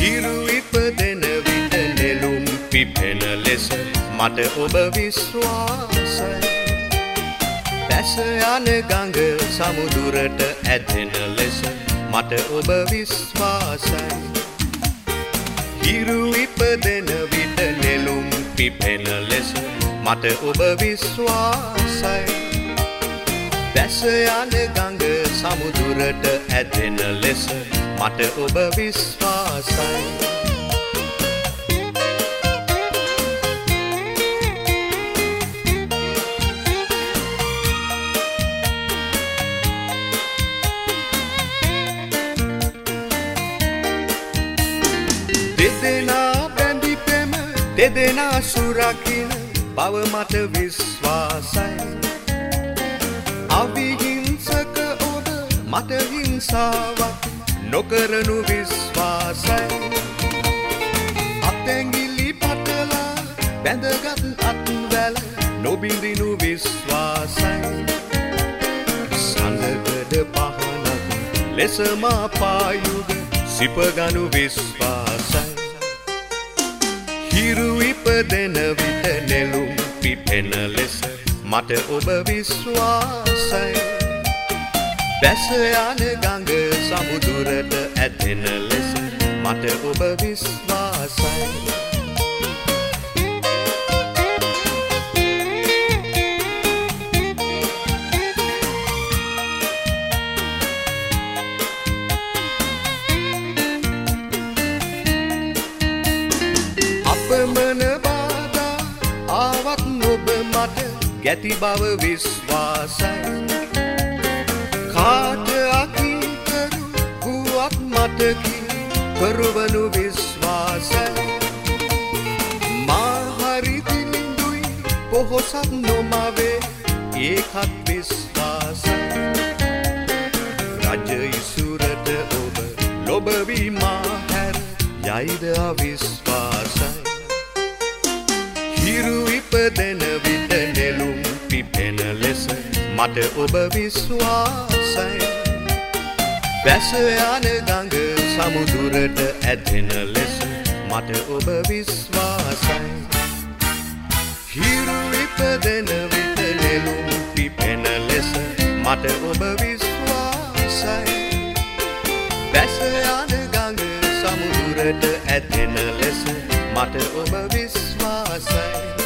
හිරු ඉපදෙන විට නෙළුම් පිපෙන ලෙස මට ඔබ විශ්වාසයි. බැස යන ගඟ සමුදුරට ඇදෙන ලෙස මට ඔබ විශ්වාසයි. හිරු ඉපදෙන විට නෙළුම් පිපෙන ලෙස මට ඔබ විශ්වාසයි. බැස යන ගඟ සමුදුරට ඇදෙන ලෙස මට ඔබ විශ්වාසයි. දෙදෙනා බැඳි පෙම දෙදෙනා සුරකින බව මට විශ්වාසයි. අවිහිංසක ඔබ මට හිංසාවක් නොකරනු විශ්වාසයි. අතැඟිලි පටලා බැඳගත් අත්වැල නොබිඳිනු විශ්වාසයි. සඳකඩ පහනක් ලෙස මා පායුග සිපගනු විශ්වාසයි. හිරු ඉපදෙන විට නෙළුම් පිපෙන ලෙස මට ඔබ විශ්වාසයි. බැස යන ගඟ සමුදුරට ඇදෙන ලෙස මට ඔබ විශ්වාසයි. අපමණ බාධා ආවත් ඔබ මට ගැති බව විශ්වාසයි. කාට අකීකරු වුවත් මට කරවනු විශ්වාසයි. මා හරි දිලිඳුයි පොහොසත් නොමවේ ඒකත් විශ්වාසයි. රජ ඉසුරට ඔබ ලොබවී මා හැර යයිද අවිශ්වාසයි. හිරු ඉපදෙන විට නෙළුම් පිපෙන ලෙස මට ඔබ විශ්වාසයි. බැස යන ගඟ සමුදුරට ඇදෙන ලෙස මට ඔබ විශ්වාසයි. හිරු ඉපදෙන විට නෙළුම් පිපෙන ලෙස මට ඔබ විශ්වාසයි. බැස යන ගඟ සමුදුරට ඇදෙන ලෙස මට ඔබ විශ්වාසයි.